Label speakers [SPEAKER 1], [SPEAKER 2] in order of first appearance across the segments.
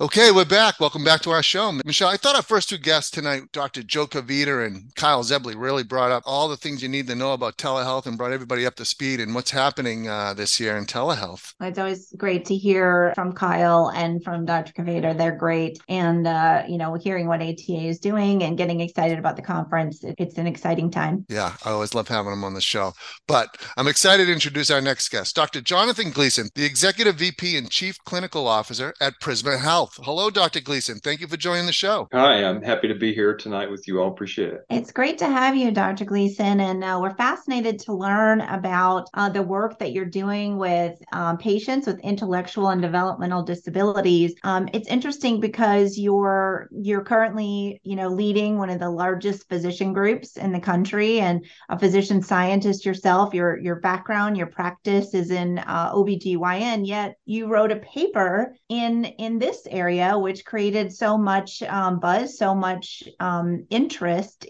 [SPEAKER 1] Okay, we're back. Welcome back to our show. Michelle, I thought our first two guests tonight, Dr. Joe Kavita and Kyle Zebley, really brought up all the things you need to know about telehealth and brought everybody up to speed and what's happening this year in telehealth.
[SPEAKER 2] It's always great to hear from Kyle and from Dr. Kaveder. They're great. And, hearing what ATA is doing and getting excited about the conference, it's an exciting time.
[SPEAKER 1] Yeah, I always love having them on the show. But I'm excited to introduce our next guest, Dr. Jonathan Gleason, the Executive VP and Chief Clinical Officer at Prisma Health. Hello, Dr. Gleason. Thank you for joining the show.
[SPEAKER 3] Hi, I'm happy to be here tonight with you all. Appreciate it.
[SPEAKER 2] It's great to have you, Dr. Gleason. And we're fascinated to learn about the work that you're doing with patients with intellectual and developmental disabilities. It's interesting because you're currently, leading one of the largest physician groups in the country and a physician scientist yourself. Your background, your practice is in OBGYN, yet you wrote a paper in this area, which created so much buzz, so much interest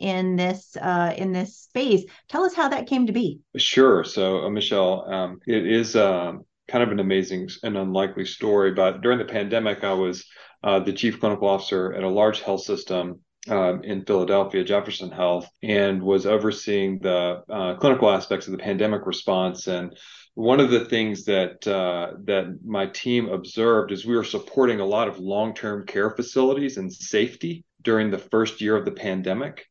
[SPEAKER 2] in this space. Tell us how that came to be.
[SPEAKER 3] Sure. So, Michelle, it is kind of an amazing and unlikely story. But during the pandemic, I was the chief clinical officer at a large health system in Philadelphia, Jefferson Health, and was overseeing the clinical aspects of the pandemic response. And one of the things that my team observed is we were supporting a lot of long-term care facilities and safety during the first year of the pandemic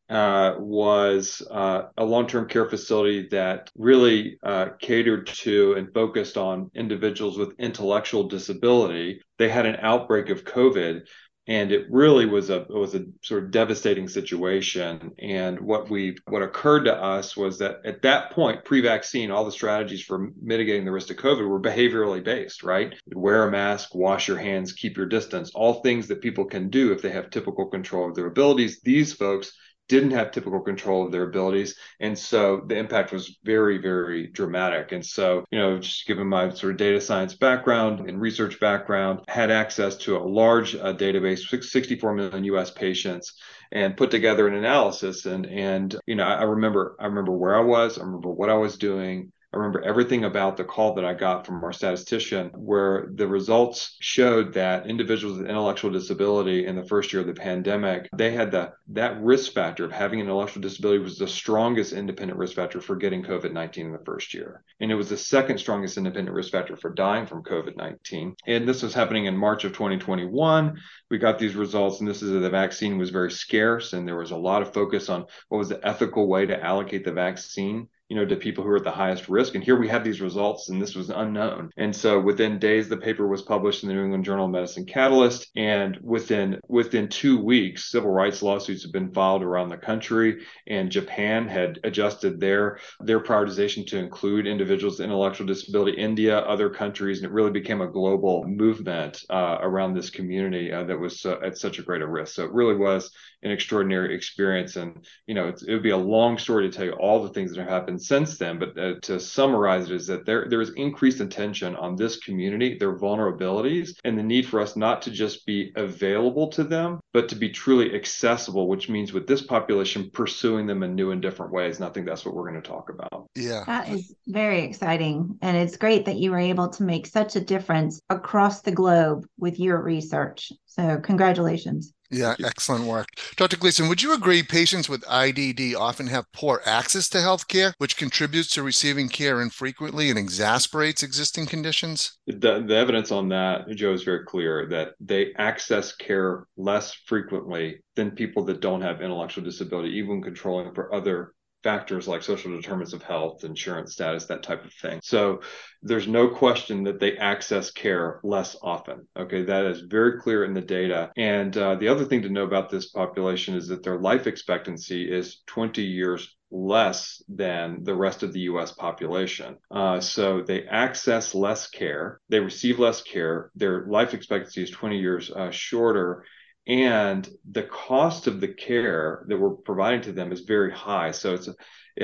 [SPEAKER 3] was a long-term care facility that really catered to and focused on individuals with intellectual disability. They had an outbreak of COVID, and it really was a sort of devastating situation. And what occurred to us was that at that point, pre-vaccine, all the strategies for mitigating the risk of COVID were behaviorally based, right? Wear a mask, wash your hands, keep your distance, all things that people can do if they have typical control of their abilities. These folks didn't have typical control of their abilities. And so the impact was very, very dramatic. And so, just given my sort of data science background and research background, had access to a large database, 64 million US patients, and put together an analysis. And I remember where I was, I remember what I was doing. I remember everything about the call that I got from our statistician, where the results showed that individuals with intellectual disability in the first year of the pandemic, they had that risk factor of having an intellectual disability was the strongest independent risk factor for getting COVID-19 in the first year. And it was the second strongest independent risk factor for dying from COVID-19. And this was happening in March of 2021. We got these results, and this is the vaccine was very scarce, and there was a lot of focus on what was the ethical way to allocate the vaccine to people who are at the highest risk. And here we have these results, and this was unknown. And so within days, the paper was published in the New England Journal of Medicine Catalyst. And within 2 weeks, civil rights lawsuits have been filed around the country. And Japan had adjusted their prioritization to include individuals with intellectual disability, India, other countries. And it really became a global movement around this community that was at such a greater risk. So it really was an extraordinary experience. And, it would be a long story to tell you all the things that have happened since then, but to summarize it is that there is increased attention on this community, their vulnerabilities, and the need for us not to just be available to them, but to be truly accessible, which means with this population, pursuing them in new and different ways. And I think that's what we're going to talk about.
[SPEAKER 1] Yeah.
[SPEAKER 2] That is very exciting. And it's great that you were able to make such a difference across the globe with your research. So congratulations.
[SPEAKER 1] Yeah, excellent work. Dr. Gleason, would you agree patients with IDD often have poor access to health care, which contributes to receiving care infrequently and exacerbates existing conditions?
[SPEAKER 3] The evidence on that, Joe, is very clear that they access care less frequently than people that don't have intellectual disability, even controlling for other factors like social determinants of health, insurance status, that type of thing. So there's no question that they access care less often. Okay, that is very clear in the data. And the other thing to know about this population is that their life expectancy is 20 years less than the rest of the US population. So they access less care, they receive less care, their life expectancy is 20 years shorter. And the cost of the care that we're providing to them is very high. So it's,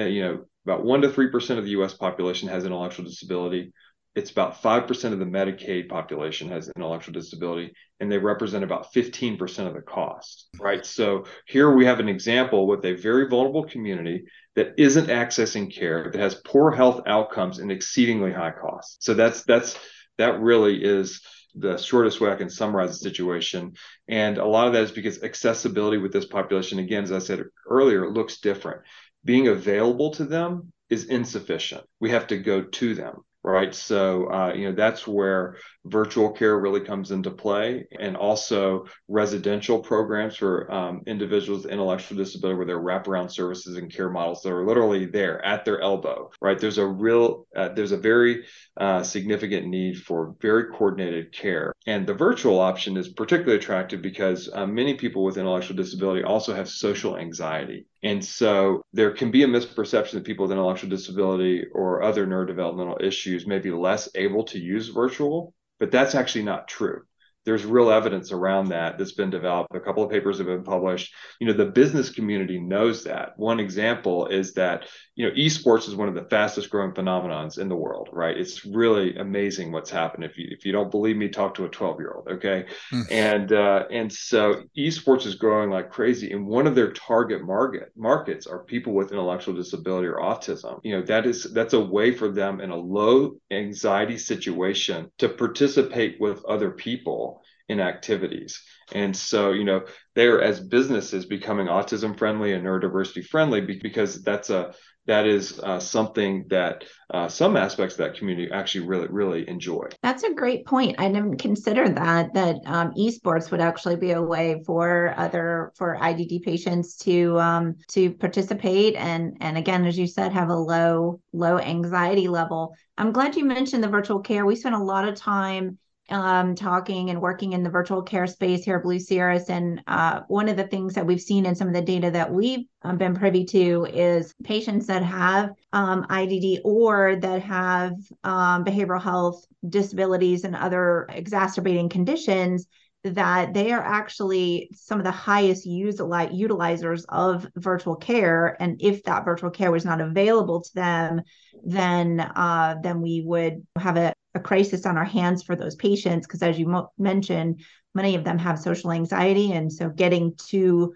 [SPEAKER 3] about 1 to 3% of the US population has intellectual disability. It's about 5% of the Medicaid population has intellectual disability, and they represent about 15% of the cost, right? So here we have an example with a very vulnerable community that isn't accessing care, that has poor health outcomes and exceedingly high costs. So that really is the shortest way I can summarize the situation. And a lot of that is because accessibility with this population, again, as I said earlier, looks different. Being available to them is insufficient. We have to go to them. Right. So, that's where virtual care really comes into play, and also residential programs for individuals with intellectual disability, where there are wraparound services and care models that are literally there at their elbow. Right. There's a very significant need for very coordinated care. And the virtual option is particularly attractive because many people with intellectual disability also have social anxiety. And so there can be a misperception that people with intellectual disability or other neurodevelopmental issues may be less able to use virtual, but that's actually not true. There's real evidence around that's been developed. A couple of papers have been published. The business community knows that. One example is that, esports is one of the fastest growing phenomenons in the world, right? It's really amazing what's happened. If you don't believe me, talk to a 12-year-old, okay? And so esports is growing like crazy. And one of their target markets are people with intellectual disability or autism. That's a way for them in a low anxiety situation to participate with other people in activities. And so, they're, as businesses, becoming autism friendly and neurodiversity friendly because that is something that some aspects of that community actually really, really enjoy.
[SPEAKER 2] That's a great point. I didn't consider that esports would actually be a way for IDD patients to participate and again, as you said, have a low anxiety level. I'm glad you mentioned the virtual care. We spent a lot of time talking and working in the virtual care space here at Blue Cirrus. And one of the things that we've seen in some of the data that we've been privy to is patients that have IDD or that have behavioral health disabilities and other exacerbating conditions, that they are actually some of the highest utilizers of virtual care. And if that virtual care was not available to them, then we would have a crisis on our hands for those patients, because as you mentioned, many of them have social anxiety, and so getting to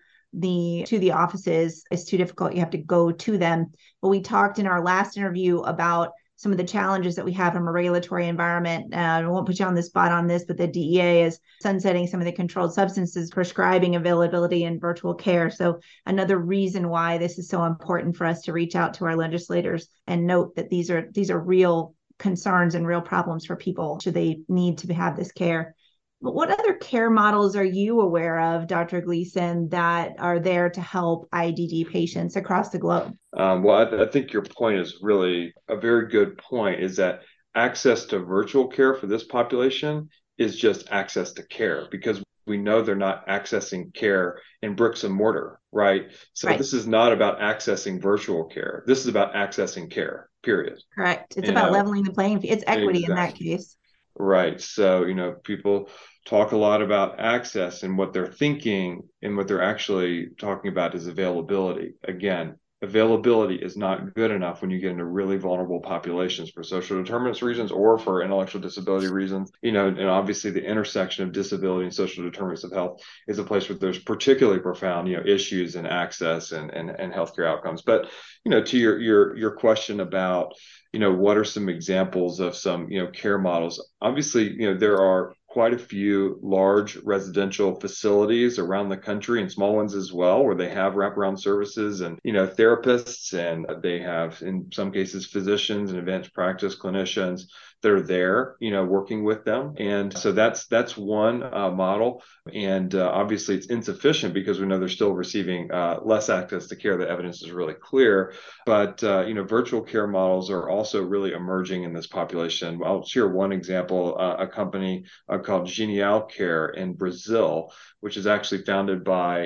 [SPEAKER 2] the offices is too difficult. You have to go to them. But we talked in our last interview about some of the challenges that we have from a regulatory environment. I won't put you on the spot on this, but the DEA is sunsetting some of the controlled substances prescribing availability in virtual care. So another reason why this is so important for us to reach out to our legislators and note that these are real concerns and real problems for people should they need to have this care. But what other care models are you aware of, Dr. Gleason, that are there to help IDD patients across the globe?
[SPEAKER 3] Well, I think your point is really a very good point, is that access to virtual care for this population is just access to care, because we know they're not accessing care in bricks and mortar, right? So This is not about accessing virtual care. This is about accessing care, period.
[SPEAKER 2] Correct. It's about leveling the playing field. It's equity in that case.
[SPEAKER 3] Right. So, people talk a lot about access, and what they're thinking and what they're actually talking about is availability. Again, availability is not good enough when you get into really vulnerable populations for social determinants reasons or for intellectual disability reasons. And obviously the intersection of disability and social determinants of health is a place where there's particularly profound, issues in access and healthcare outcomes. But, to your question about, what are some examples of some, care models? Obviously, there are quite a few large residential facilities around the country, and small ones as well, where they have wraparound services and, therapists, and they have, in some cases, physicians and advanced practice clinicians that are there, working with them. And so that's one model. And obviously it's insufficient because we know they're still receiving less access to care. The evidence is really clear. But, virtual care models are also really emerging in this population. I'll share one example, a company called Genial Care in Brazil, which is actually founded by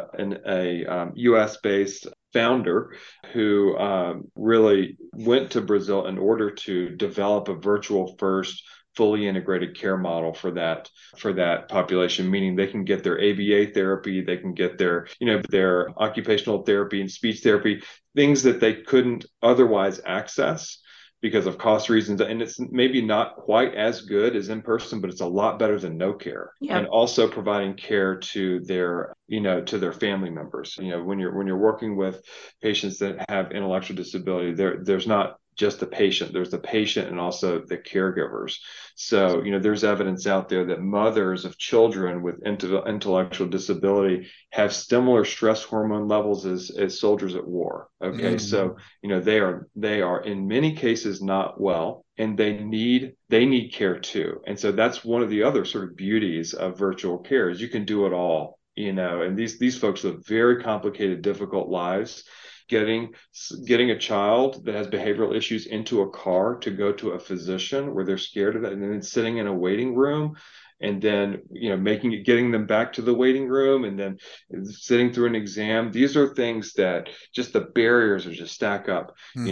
[SPEAKER 3] a US-based founder who really went to Brazil in order to develop a virtual first fully integrated care model for that population, meaning they can get their ABA therapy, they can get their occupational therapy and speech therapy, things that they couldn't otherwise access because of cost reasons. And it's maybe not quite as good as in person, but it's a lot better than no care. Yep. And also providing care to their family members. When you're working with patients that have intellectual disability, there's not just the patient. There's the patient and also the caregivers. So, there's evidence out there that mothers of children with intellectual disability have similar stress hormone levels as soldiers at war. Okay. So, they are in many cases not well, and they need care too. And so that's one of the other sort of beauties of virtual care is you can do it all, and these folks live very complicated, difficult lives. Getting a child that has behavioral issues into a car to go to a physician where they're scared of that, and then sitting in a waiting room, and then getting them back to the waiting room, and then sitting through an exam. These are things that just the barriers are just stack up.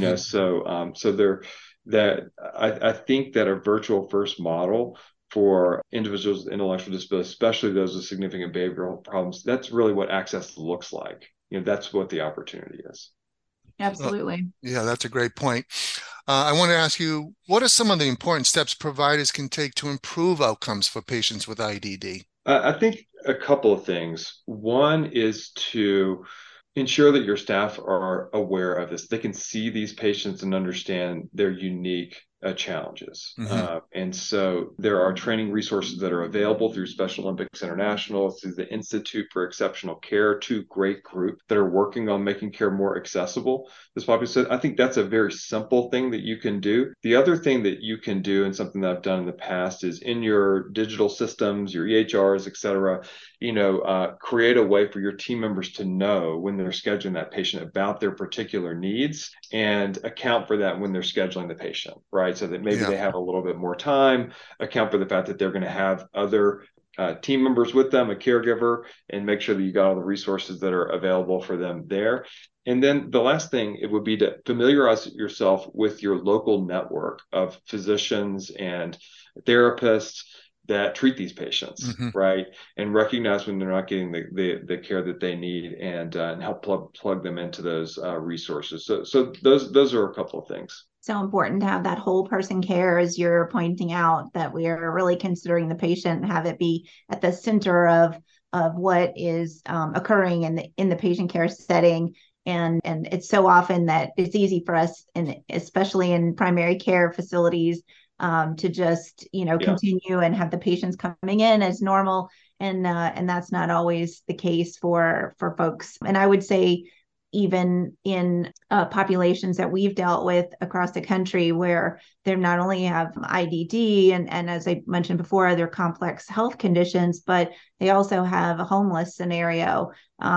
[SPEAKER 3] So they're that I think that a virtual first model for individuals with intellectual disability, especially those with significant behavioral problems, that's really what access looks like. That's what the opportunity is.
[SPEAKER 2] Absolutely.
[SPEAKER 1] Yeah, that's a great point. I want to ask you, what are some of the important steps providers can take to improve outcomes for patients with IDD?
[SPEAKER 3] I think a couple of things. One is to ensure that your staff are aware of this. They can see these patients and understand their unique challenges. And so there are training resources that are available through Special Olympics International, through the Institute for Exceptional Care, two great groups that are working on making care more accessible. This population, I think that's a very simple thing that you can do. The other thing that you can do, and something that I've done in the past, is in your digital systems, your EHRs, et cetera, create a way for your team members to know when they're scheduling that patient about their particular needs, and account for that when they're scheduling the patient, right? So that maybe they have a little bit more time, account for the fact that they're going to have other team members with them, a caregiver, and make sure that you got all the resources that are available for them there. And then the last thing, it would be to familiarize yourself with your local network of physicians and therapists that treat these patients, right? And recognize when they're not getting the care that they need, and help plug them into those resources. So those are a couple of things.
[SPEAKER 2] So important to have that whole person care, as you're pointing out, that we are really considering the patient and have it be at the center of what is occurring in the patient care setting. And it's so often that it's easy for us, and especially in primary care facilities, to just continue and have the patients coming in as normal, and that's not always the case for folks. And I would say even in populations that we've dealt with across the country, where they not only have IDD and as I mentioned before, they're complex health conditions, but they also have a homeless scenario.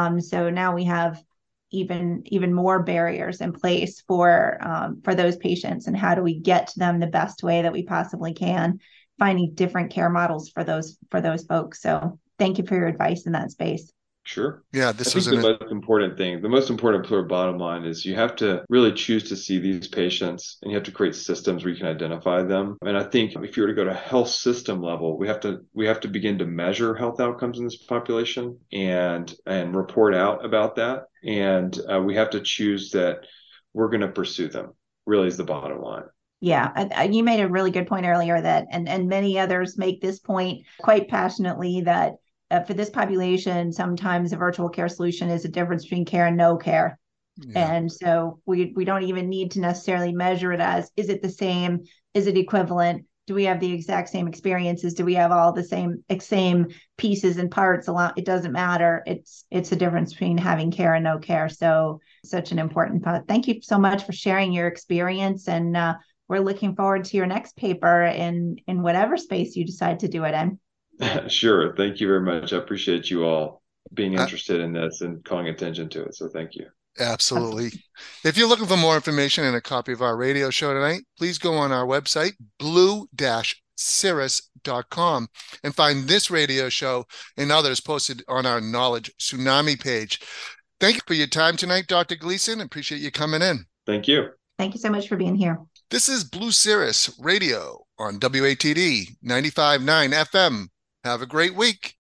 [SPEAKER 2] So now we have even more barriers in place for those patients, and how do we get to them the best way that we possibly can, finding different care models for those folks. So thank you for your advice in that space.
[SPEAKER 3] Sure.
[SPEAKER 1] Yeah,
[SPEAKER 3] I think the most important thing, the most important sort of bottom line is you have to really choose to see these patients, and you have to create systems where you can identify them. And I think if you were to go to health system level, we have to begin to measure health outcomes in this population and report out about that. And we have to choose that we're going to pursue them, really is the bottom line.
[SPEAKER 2] Yeah, you made a really good point earlier that, and many others make this point quite passionately, that for this population, sometimes a virtual care solution is a difference between care and no care. Yeah. And so we don't even need to necessarily measure it as, is it the same? Is it equivalent? Do we have the exact same experiences? Do we have all the same pieces and parts? It doesn't matter. It's a difference between having care and no care. So such an important part. Thank you so much for sharing your experience. And we're looking forward to your next paper in whatever space you decide to do it in.
[SPEAKER 3] Sure. Thank you very much. I appreciate you all being interested in this and calling attention to it. So thank you.
[SPEAKER 1] Absolutely. If you're looking for more information and a copy of our radio show tonight, please go on our website, blue-cirrus.com, and find this radio show and others posted on our Knowledge Tsunami page. Thank you for your time tonight, Dr. Gleason. Appreciate you coming in.
[SPEAKER 3] Thank you.
[SPEAKER 2] Thank you so much for being here.
[SPEAKER 1] This is Blue Cirrus Radio on WATD 95.9 FM. Have a great week.